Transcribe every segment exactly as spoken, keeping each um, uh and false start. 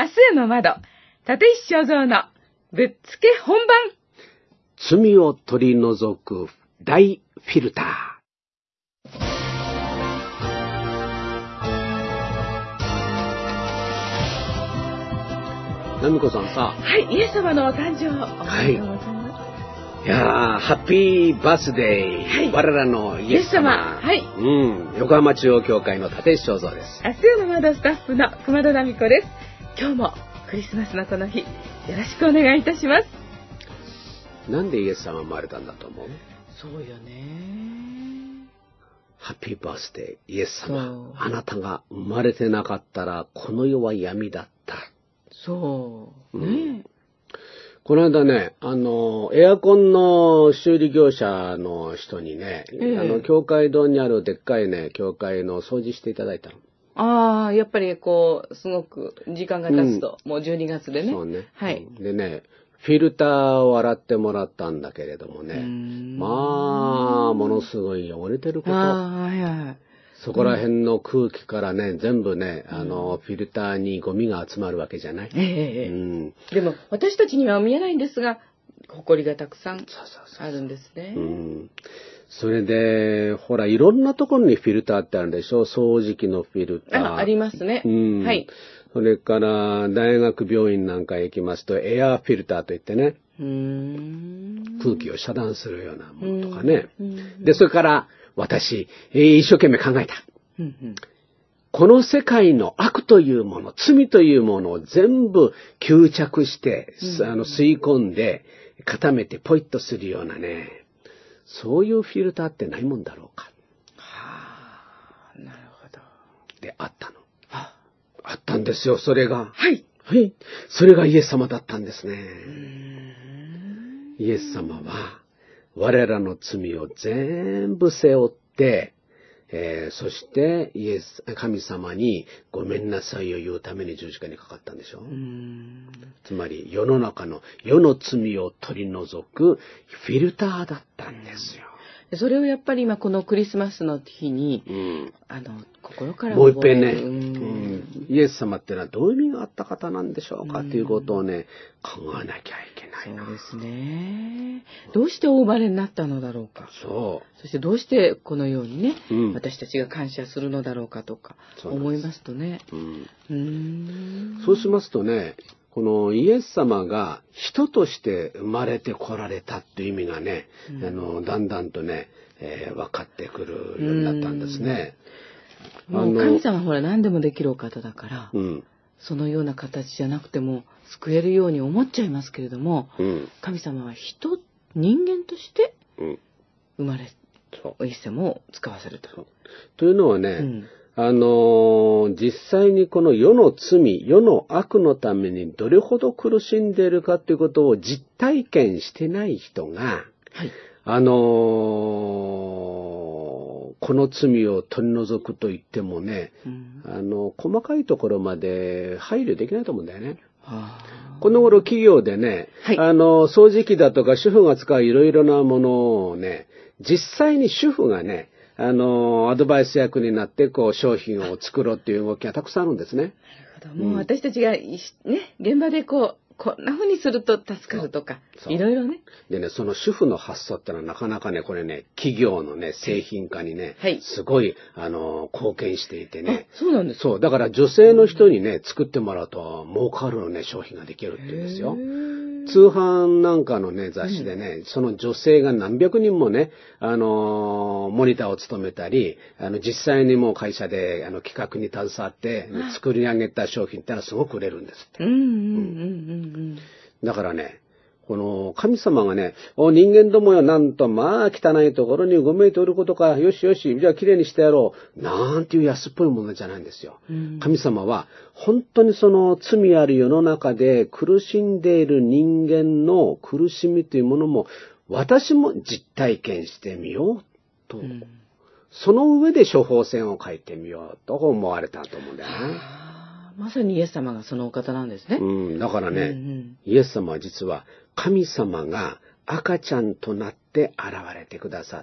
明日への窓、立石正蔵のぶっつけ本番。 罪を取り除く大フィルター。ナミコさんさ、 はい、イエス様のお誕生おめでとうございます。 はい、いやー、ハッピーバースデー、はい、我らのイエス様、 はい、 うん、横浜中央教会の立石正蔵です。 明日への窓スタッフの熊田奈美子です。今日もクリスマスのこの日、よろしくお願いいたします。 なんでイエス様生まれたんだと思う？ そうよね。 ハッピーバースデーイエス様、あなたが生まれてなかったらこの世は闇だった。 そうね、うん、 この間ね、あのエアコンの修理業者の人にね、えー、あの教会堂にあるでっかいね教会の掃除していただいたの。 ああ、やっぱりこうすごく時間が経つと、うん、もうじゅうにがつでね。 そうね。 はい。 でね、フィルターを洗ってもらったんだけれどもね、まあものすごい汚れてること。 あ、はいはい。 そこら辺の空気からね、うん、全部ね、あの、フィルターにゴミが集まるわけじゃない。 ええ、 うん、 でも、私たちには見えないんですが、埃がたくさんあるんですね。 うん、それで、ほら、いろんなところにフィルターってあるでしょ。掃除機のフィルター。 あ、ありますね。 うん、 はい。 それから、大学病院なんかへ行きますと、エアーフィルターといってね、 うーん、 空気を遮断するようなものとかね。 うんうん、 で、それから、私、えー、一生懸命考えた。 うんうん、 この世界の悪というもの、罪というものを全部吸着して、うん、あの吸い込んで、固めてポイッとするようなね、そういうフィルターってないもんだろうか。 はあ、なるほど。 で、あったの。あ、あったんですよ、それが。 はい。 はい。それがイエス様だったんですね。イエス様は、我らの罪を全部背負って、えー、そしてイエス神様にごめんなさいを言うために十字架にかかったんでしょ。うーん、つまり世の中の世の罪を取り除くフィルターだったんですよ。 それをやっぱり今このクリスマスの日に、うん、あの心からもう一遍ね、うんうん、 イエス様っていうのはどういう意味があった方なんでしょうかということをね、考えなきゃいけないな。 そうですね。どうしてお生まれになったのだろうか。 そう。 そしてどうしてこのようにね、うん、私たちが感謝するのだろうかとか思いますとね。うん、 うーん、そうしますとね、このイエス様が人として生まれてこられたっていう意味がね、うん、あのだんだんとね、えー、分かってくるようになったんですね。 もう神様はほら何でもできるお方だから、 うん、そのような形じゃなくても救えるように思っちゃいますけれども、うん、神様は人人間として生まれ、うん、イエス様を使わせると。 というのはね、うん、あのー、実際にこの世の罪、世の悪のためにどれほど苦しんでいるかということを実体験してない人が、はい、あのー、この罪を取り除くと言ってもね、うん、あの細かいところまで配慮できないと思うんだよね。この頃企業でね、はい、あの掃除機だとか主婦が使ういろいろなものをね、実際に主婦がね、あのアドバイス役になってこう商品を作ろうっていう動きがたくさんあるんですね。なるほど。もう私たちが、ね、現場でこうこんな風にすると助かるとか、いろいろね。 でね、その主婦の発想ってのはなかなかね、これね、企業のね、製品化にね、はい、すごい、あの、貢献していてね。 そうなんですか。 そう、だから女性の人にね、作ってもらうと、儲かるね、商品ができるって言うんですよ。通販なんかのね、雑誌でね、うん、その女性が何百人もね、あの、モニターを務めたり、あの、実際にもう会社で、あの、企画に携わって、作り上げた商品ってのはすごく売れるんですって。 うんうんうんうんだからね、この神様がね、お人間どもよ、なんとまあ汚いところにうごめいておることか、よしよし、じゃあきれいにしてやろう、なんていう安っぽいものじゃないんですよ。うん、神様は本当にその罪ある世の中で苦しんでいる人間の苦しみというものも私も実体験してみようと、うん、その上で処方箋を書いてみようと思われたと思うんだよね。 まさにイエス様がそのお方なんですね。 うん、だからね、うんうん、イエス様は実は神様が赤ちゃんとなって現れてくださって、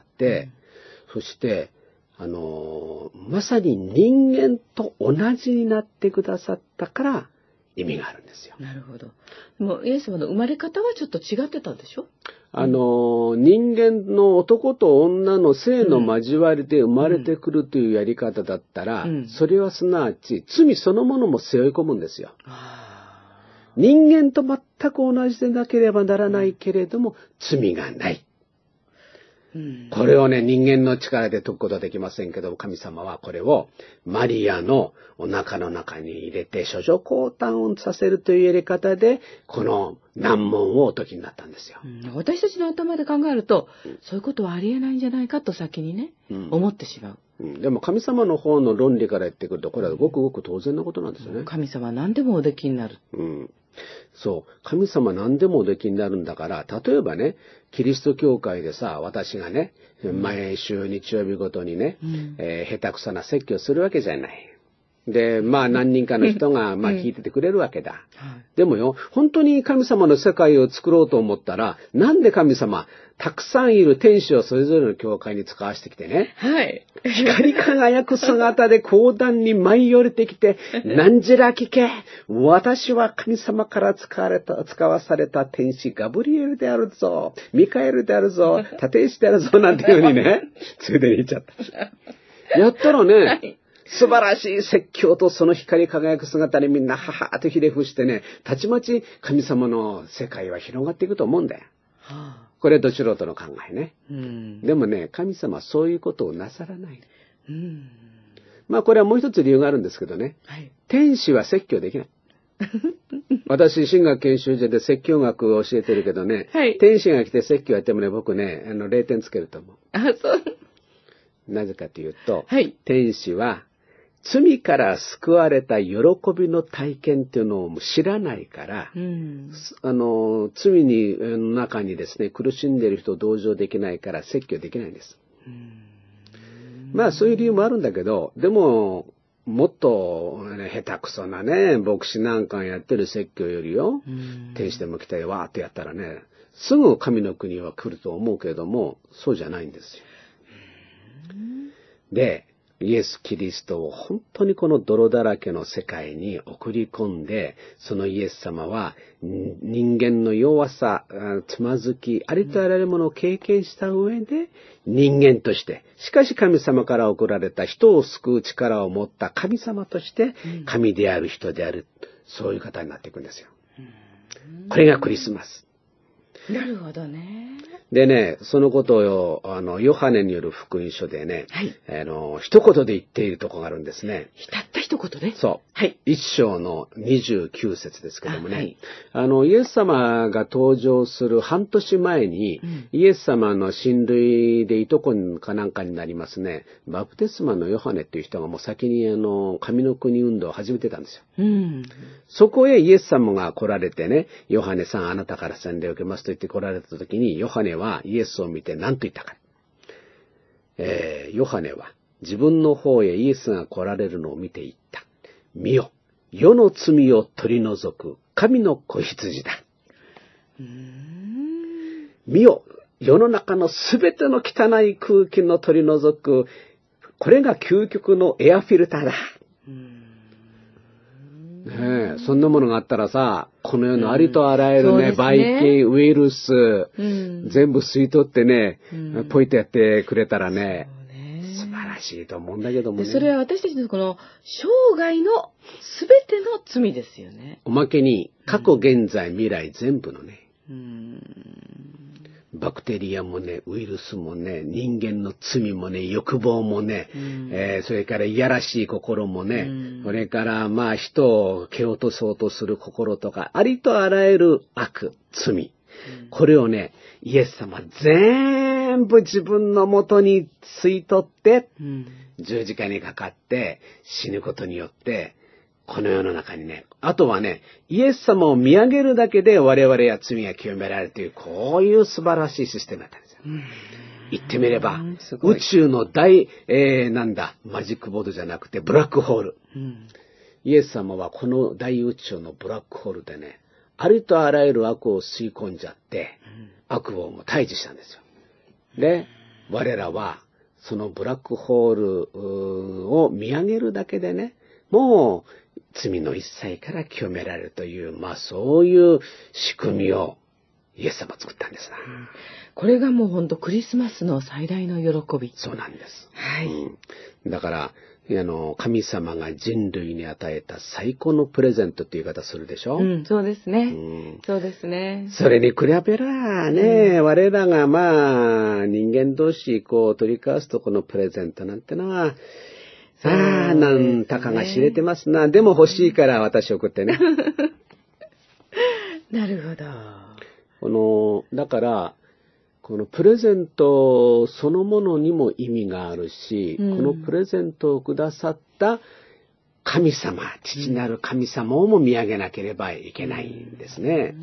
うん、そしてあのー、まさに人間と同じになってくださったから意味があるんですよ。 なるほど。でもイエス様の生まれ方はちょっと違ってたんでしょ？ あの、人間の男と女の性の交わりで生まれてくるというやり方だったら、うん、それはすなわち罪そのものも背負い込むんですよ。人間と全く同じでなければならないけれども、罪がない。うん、これをね、人間の力で解くことはできませんけど、神様はこれをマリアのお腹の中に入れて処女降誕をさせるというやり方で、この難問をお解きになったんですよ。 うん、私たちの頭で考えると、うん、そういうことはありえないんじゃないかと先にね、うん、思ってしまう。 うん、でも神様の方の論理から言ってくると、これはごくごく当然なことなんですよね。うん、 神様は何でもおできになる。 うんそう。神様何でもおできになるんだから、例えばね、キリスト教会でさ、私がね、毎週日曜日ごとにね、うんえー、下手くそな説教するわけじゃない。で、まあ何人かの人が、まあ聞いててくれるわけだ。でもよ、本当に神様の世界を作ろうと思ったら、なんで神様、たくさんいる天使をそれぞれの教会に使わせてきてね。 はい。 光り輝く姿で講談に舞い降りてきて、なんじら聞け。私は神様から使われた、使わされた天使ガブリエルであるぞ。ミカエルであるぞ。立石であるぞ。なんていう風にね、ついでに言っちゃった。やったらね、はい素晴らしい説教とその光り輝く姿にみんなははーとひれ伏してね、たちまち神様の世界は広がっていくと思うんだよ。はあ、これど素人の考えね、うん。でもね、神様はそういうことをなさらない。うん、まあこれはもう一つ理由があるんですけどね。はい、天使は説教できない。私、神学研修所で説教学を教えてるけどね、はい、天使が来て説教やってもね、僕ね、あのれいてんつけると思う。 あ、そう。 なぜかというと、はい、天使は罪から救われた喜びの体験っていうのを知らないから、うん、あの、罪に、の中にですね、苦しんでいる人を同情できないから説教できないんです。うん、まあそういう理由もあるんだけど、でも、もっと、ね、下手くそなね、牧師なんかやってる説教よりよ、うん、天使でも来たりわーってやったらね、すぐ神の国は来ると思うけれども、そうじゃないんですよ。うん、で、イエス・キリストを本当にこの泥だらけの世界に送り込んで、そのイエス様は人間の弱さ、つまずき、ありとあらゆるものを経験した上で人間として、しかし神様から送られた人を救う力を持った神様として神である人である、そういう方になっていくんですよ。これがクリスマス。 なるほどね。 でね、そのことを、あの、ヨハネによる福音書でね、はい、あの、一言で言っているところがあるんですね。 たった一言で？ そう。はい。一章のにじゅうきゅう節ですけどもね、あ、はい、あの、イエス様が登場する半年前に、うん、イエス様の親類でいとこかなんかになりますね、バプテスマのヨハネっていう人がもう先にあの、神の国運動を始めてたんですよ。うん、そこへイエス様が来られてね、ヨハネさんあなたから洗礼を受けますと言って来られた時に、ヨハネはイエスを見て何と言ったか。えー、ヨハネは自分の方へイエスが来られるのを見て言った。見よ、世の罪を取り除く神の子羊だ。うーん見よ、世の中のすべての汚い空気の取り除く、これが究極のエアフィルターだ。うーんねえ、そんなものがあったらさ、この世のありとあらゆるね、ばい菌、ウイルス、うん、全部吸い取ってね、うん、ポイとやってくれたらね、ね素晴らしいと思うんだけどもね。 それは私たちのこの生涯のすべての罪ですよね。 おまけに、過去、現在、未来全部のね、うん、バクテリアもね、ウイルスもね、人間の罪もね、欲望もね、うんえー、それからいやらしい心もね、うん、それからまあ人を蹴落とそうとする心とか、ありとあらゆる悪、罪、うん、これをね、イエス様全部自分のもとに吸い取って、うん、十字架にかかって死ぬことによって、この世の中にね、あとはね、イエス様を見上げるだけで我々や罪が清められるという、こういう素晴らしいシステムだったんですよ。言ってみれば、宇宙の大、えー、なんだ、マジックボードじゃなくてブラックホール。うん、イエス様はこの大宇宙のブラックホールでね、ありとあらゆる悪を吸い込んじゃって、うん、悪をも退治したんですよ。で、我らはそのブラックホールを見上げるだけでね、 もう罪の一切から清められるという、まあそういう仕組みをイエス様作ったんですな。うん、 これがもう本当クリスマスの最大の喜び。 そうなんです。 はい。 うん、だから、あの、神様が人類に与えた最高のプレゼントっていう言い方するでしょ。 うん、そうですね。うん、そうですね。 それに比べらね、うん、我らがまあ、人間同士こう取り交わすとこのプレゼントなんてのは、ああ、なんたかが知れてますな。でも欲しいから私送ってね。 なるほど。 この、だから、このプレゼントそのものにも意味があるし、うん、このプレゼントをくださった神様、父なる神様をも見上げなければいけないんですね。うん、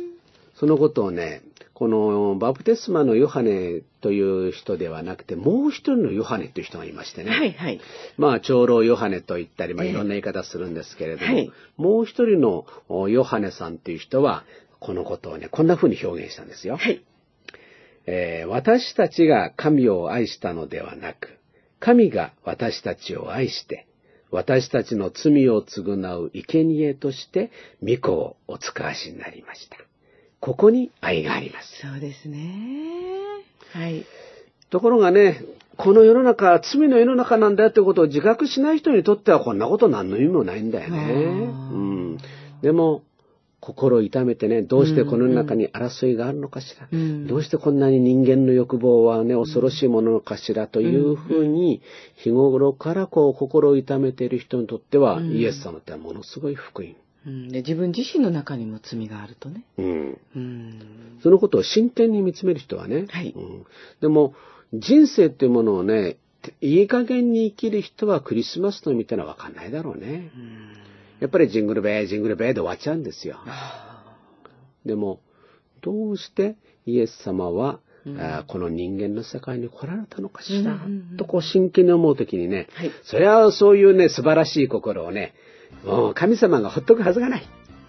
そのことをね、このバプテスマのヨハネという人ではなくて、もう一人のヨハネという人がいましてね。 はいはい。 まあ、長老ヨハネと言ったり、まあ、いろんな言い方するんですけれども、えーはい、もう一人のヨハネさんという人は、このことをね、こんな風に表現したんですよ。はい。えー、私たちが神を愛したのではなく、神が私たちを愛して、私たちの罪を償う生贄として、御子をお使わしになりました。ここに愛があります。 そうですね。はい。 ところがね、この世の中、罪の世の中なんだよってことを自覚しない人にとってはこんなこと何の意味もないんだよね。うん。でも、心を痛めてね、どうしてこの世の中に争いがあるのかしら、うんうん、どうしてこんなに人間の欲望はね、恐ろしいものかしらというふうに、日頃からこう心を痛めている人にとっては、うん、イエス様ってものすごい福音。 うん、で自分自身の中にも罪があるとね、うんうん。そのことを真剣に見つめる人はね、 はいうん、でも人生っていうものをね、いい加減に生きる人はクリスマスの意味ってのは分かんないだろうね。うんやっぱりジングルベー、ジングルベーで終わっちゃうんですよ。でも、どうしてイエス様は、うん、あこの人間の世界に来られたのかしら、うんうんうん、とこう真剣に思うときにね、はい、それはそういうね、素晴らしい心をね、もう神様がほっとくはずがない。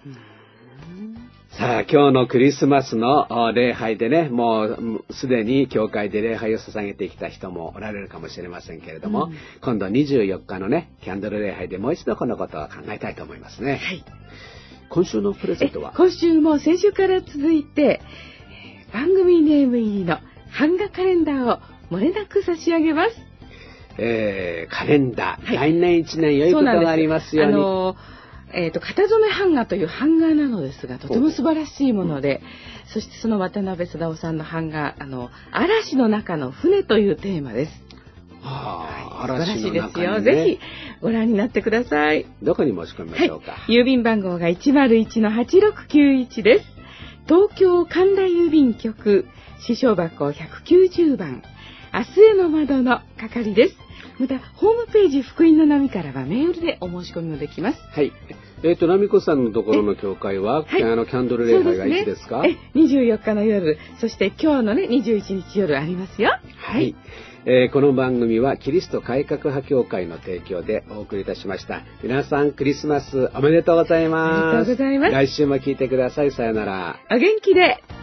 さあ、今日のクリスマスの礼拝でね、もうすでに教会で礼拝を捧げてきた人もおられるかもしれませんけれども、うん、今度にじゅうよっかのね、キャンドル礼拝でもう一度このことを考えたいと思いますね。はい。今週のプレゼントは今週も先週から続いて、番組ネーム入りの版画カレンダーを漏れなく差し上げます。 えー、カレンダー、はい、来年一年良いことがありますように。あのーえーと、型染め版画という版画なのですが、とても素晴らしいもので、うん、そしてその渡辺貞夫さんの版画、あの、嵐の中の船というテーマです。 はあ、 はい、素晴らしいですよ。 ね、 ぜひご覧になってください。 どこに申し込みましょうか。はい、 郵便番号が いちまるいちのはちろくきゅういち です。東京神田郵便局、支所箱ひゃくきゅうじゅうばん、明日への窓の係です。また、ホームページ福音の波からはメールでお申し込みもできます。 はい。えっ、ー、と、ナミコさんのところの教会は、はい、あの、キャンドル礼拝がいつですか？ え、にじゅうよっかの夜、そして今日のね、にじゅういちにち夜ありますよ。 はい。はい、えー、この番組は、キリスト改革派教会の提供でお送りいたしました。皆さん、クリスマスおめでとうございます。 おめでとうございます。 来週も聞いてください。さよなら。 お元気で。